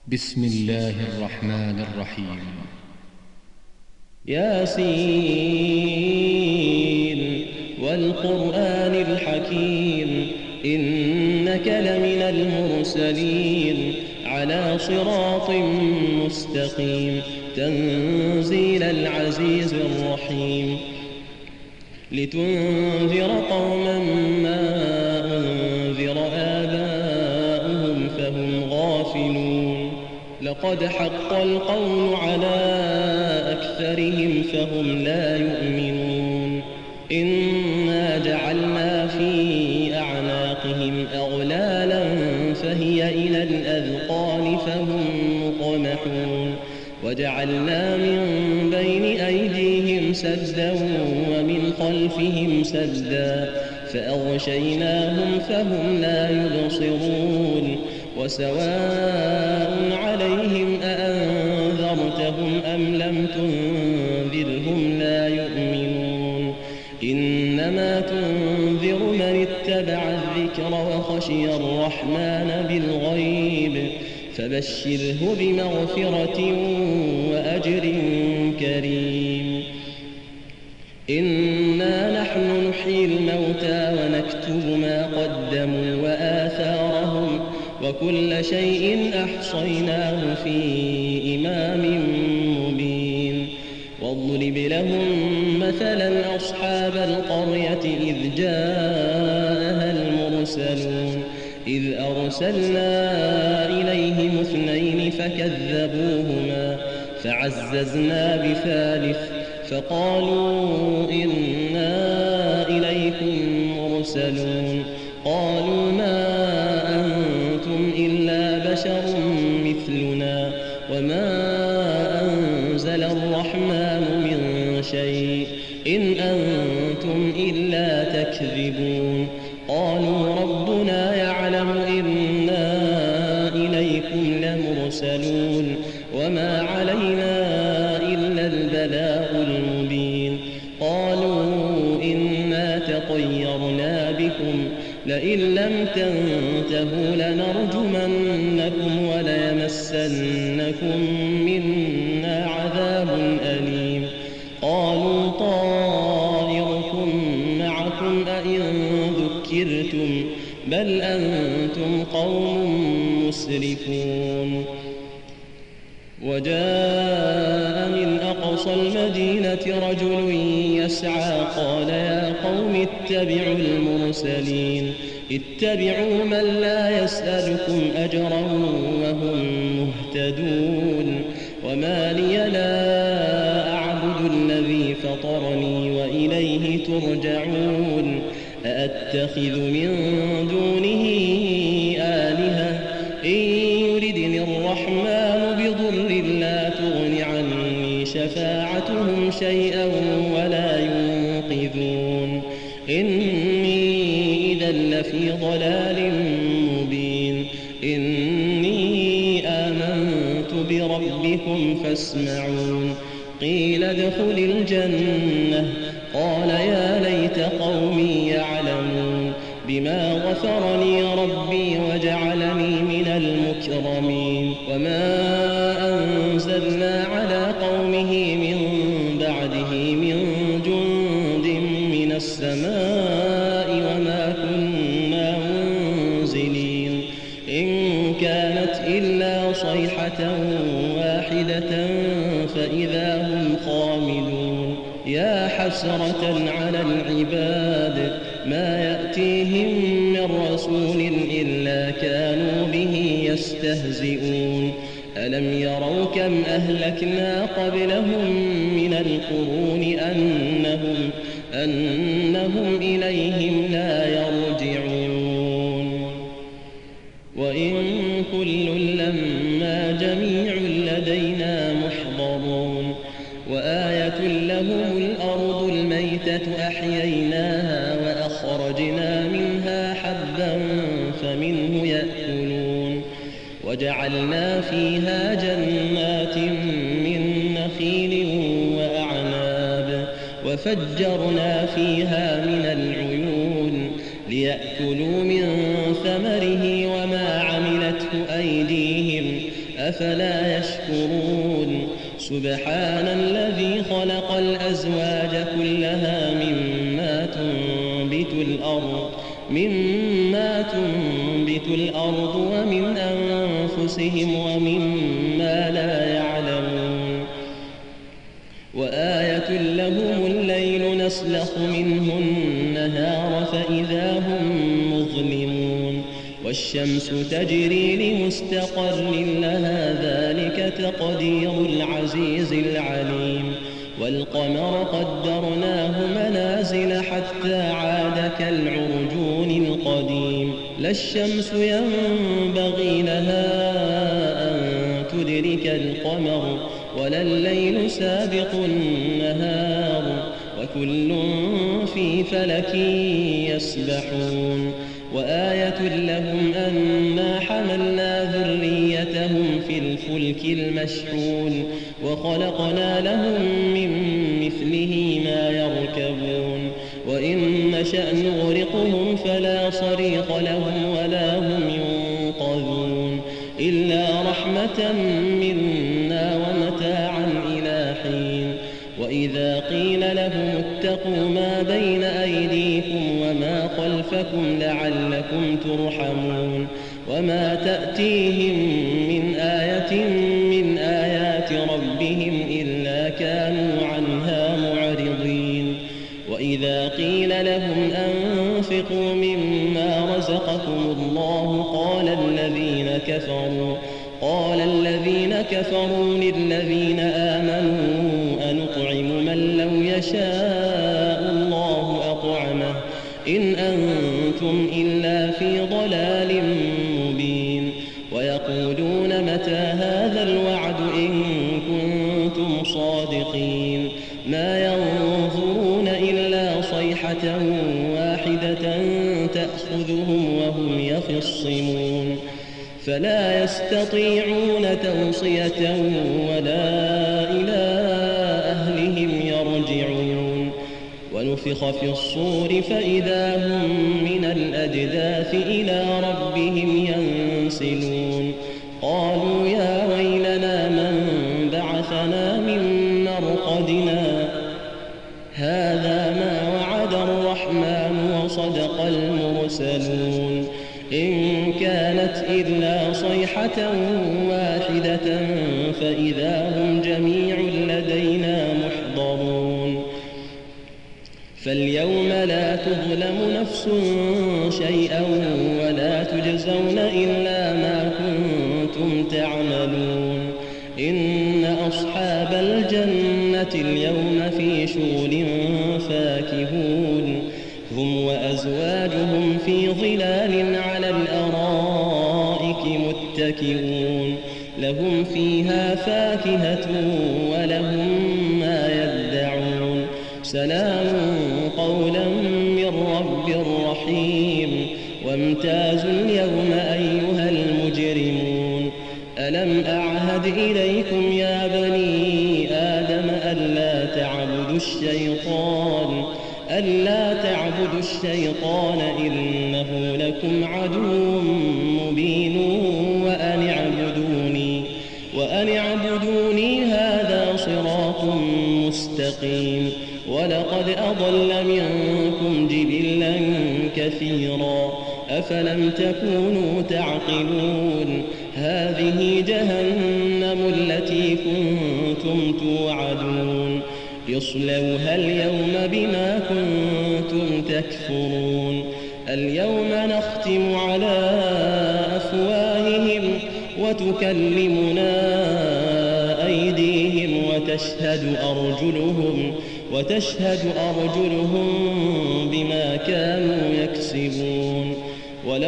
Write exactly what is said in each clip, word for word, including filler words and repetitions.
بسم الله الرحمن الرحيم. ياسين والقرآن الحكيم إنك لمن المرسلين على صراط مستقيم تنزيل العزيز الرحيم لتنذر قوما ما أنذر آباؤهم فهم غافلون لقد حق القول على أكثرهم فهم لا يؤمنون إنا جعلنا في أعناقهم أغلالا فهي إلى الأذقان فهم مقمحون وجعلنا من بين أيديهم سدا ومن خلفهم سدا فأغشيناهم فهم لا يبصرون وسواء عليهم أأنذرتهم أم لم تنذرهم لا يؤمنون إنما تنذر من اتبع الذكر وخشي الرحمن بالغيب فبشره بمغفرة وأجر كريم إنا نحن نحيي الموتى ونكتب ما قدموا وآثارهم وكل شيء أحصيناه في إمام مبين واضرب لهم مثلا أصحاب القرية إذ جاءها المرسلون إذ أرسلنا إليهم اثنين فكذبوهما فعززنا بثالث فقالوا إنا إليكم مرسلون قالوا ما أنتم إلا بشر مثلنا وما أنزل الرحمن من شيء إن أنتم إلا تكذبون قالوا ربنا يعلم إنا إليكم لمرسلون وما علينا إلا البلاغ المبين قالوا إنا تطيرنا بكم لئن لم تنتهوا لنرجمنكم وليمسنكم منا عذاب أليم قالوا طائركم معكم أئن ذكرتم بل أنتم قوم مسرفون وجاء من أقصى المدينة رجل يسعى قال يا قوم اتبعوا المرسلين اتبعوا من لا يسألكم أجرا وهم مهتدون وما لي لا أعبد الذي فطرني وإليه ترجعون أأتخذ من دونه آلهة إن يردني الرحمن بضر لا تغن عني شفاعتهم شيئا ولا ينقذون إني إذا لفي ضلال مبين إني آمنت بربكم فاسمعون قيل ادخل الجنة قال يا ليت قومي يعلمون بما غفرني ربي وجعلني من المكرمين وما أنزلنا على قومه من بعده من جند من السماء وما كنا منزلين إن كانت إلا صيحة واحدة فإذا هم خامدون يا حسرة على العباد ما يأتيهم من رسول إلا كانوا به يستهزئون ألم يروا كم أهلكنا قبلهم من القرون أنهم, أنهم إليهم لا يرجعون وإن كل لما جميع لدينا محضرون وآية لهم الأرض الميتة أحييناها وأخرجنا منها حبا فمنه يأكلون وجعلنا فيها جنات من نخيل وأعناب وفجرنا فيها من العيون ليأكلوا من ثمره وما عملته أيديهم أفلا يشكرون سبحان الذي خلق الأزواج كلها مما تنبت الأرض مما تنبت الأرض ومن أنفسهم ومما لا يعلمون وآية لهم الليل نسلخ منه النهار فإذا هم مظلمون والشمس تجري لمستقر لها ذلك تقدير العزيز العليم والقمر قدرناه منازل حتى عاد كالعرجون القديم لا الشمس ينبغي لها أن تدرك القمر ولا الليل سابق النهار وكل في فلك يسبحون وآية لهم أنا حملنا ذريتهم في الفلك المشحون وخلقنا لهم من مثله ما يركبون وإن نشأ نغرقهم فلا صريخ لهم ولا هم ينقذون إلا رحمة منا ومتاعا إلى حين وإذا قيل لهم اتقوا ما بين أيديكم وما خلفكم لعلكم ترحمون وما تأتيهم من آية من آيات ربهم إلا كانوا عنها معرضين وإذا قيل لهم أنفقوا مما رزقكم الله قال الذين كفروا قال الذين كفروا للذين آمنوا أنطعم من لو يشاء الله أطعمه إن أنتم إلا في ضلال مبين ويقولون متى هذا الوعد إن كنتم صادقين ما ينظرون إلا صيحة واحدة تأخذهم وهم يخصمون فلا يستطيعون توصية ولا إلى أهلهم يرجعون ونفخ في الصور فإذا هم من الأجداث إلى ربهم ينسلون قالوا يا ويلنا من بعثنا من مرقدنا هذا ما وعد الرحمن وصدق المرسلون إن كانت إلا صيحة واحدة فإذا هم جميع لدينا محضرون فاليوم لا تظلم نفس شيئا ولا تجزون إلا ما كنتم تعملون إن أصحاب الجنة اليوم في شغل فاكهون هم وأزواجهم في ظلال على الأرائك متكئون لهم فيها فاكهة ولهم ما يدعون سلام قولا من رب رحيم وامتازوا اليوم أيها المجرمون ألم أعهد إليكم يا بني آدم ألا تعبدوا الشيطان ألا تعبدوا الشيطان إنه لكم عدو مبين وأن اعبدوني وأن اعبدوني هذا صراط مستقيم ولقد أضل منكم جبلا كثيرا أفلم تكونوا تعقلون هذه جهنم التي كنتم توعدون اصلوها اليوم بما كنتم تكفرون اليوم نختم على أفواههم وتكلمنا أيديهم وتشهد أرجلهم وتشهد أرجلهم بما كانوا يكسبون ولو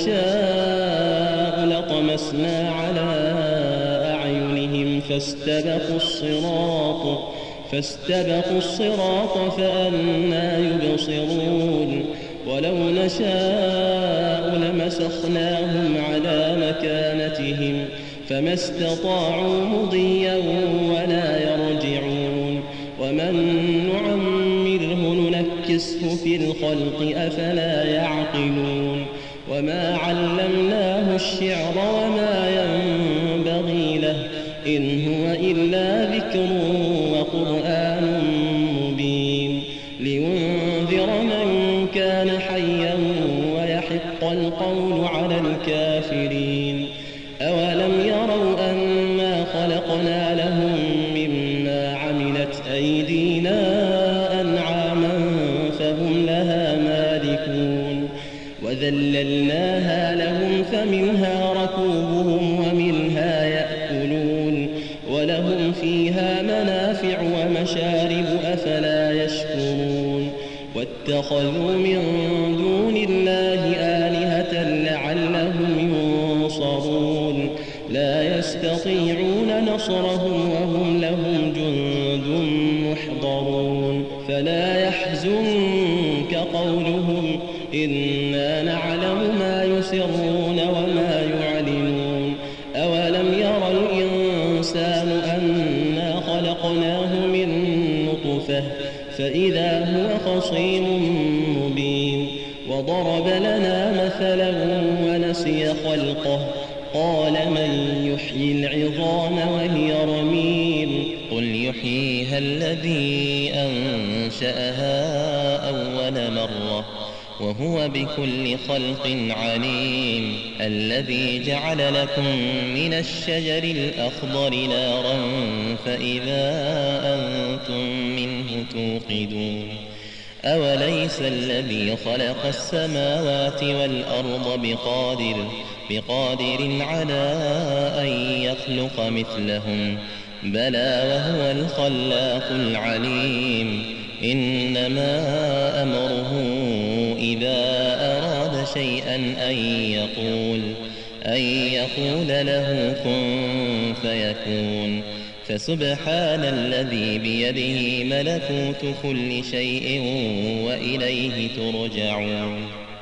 نشاء لطمسنا على أعينهم فاستبقوا الصراط فاستبقوا الصراط فأنى يبصرون ولو نشاء لمسخناهم على مكانتهم فما استطاعوا مضيا ولا يرجعون ومن نعمره ننكسه في الخلق أفلا يعقلون وما علمناه الشعر وما ينبغي له إن هو إلا ذكر وقرآن مبين لينذر من كان حيا ويحق القول على الكافرين أولم يروا أنا خلقنا لهم مما عملت أيدينا أنعاما فهم لها مالكون وذللناها لهم فمنها ركوبهم ومنها يأكلون ولهم فيها منافع ومشارب أفلا يشكرون واتخذوا من دون الله آلهة لعلهم ينصرون لا يستطيعون نصرهم وهم لهم جند محضرون فلا يحزنك قولهم إنا نعلم ما يسرون وما يعلنون أولم ير الإنسان أنا خلقناه من نطفة فإذا هو خصيم مبين وضرب لنا مثلا ونسي خلقه قال من يحيي العظام وهي رميم قل يحييها الذي أنشأها أول مرة وهو بكل خلق عليم الذي جعل لكم من الشجر الأخضر نارا فإذا أنتم منه توقدون أوليس الذي خلق السماوات والأرض بقادر بقادر على أن يخلق مثلهم بلى وهو الخلاق العليم إنما أمره إذا أراد شيئا أن يقول أن يقول له كن فيكون فسبحان الذي بيده ملكوت كل شيء وإليه ترجعون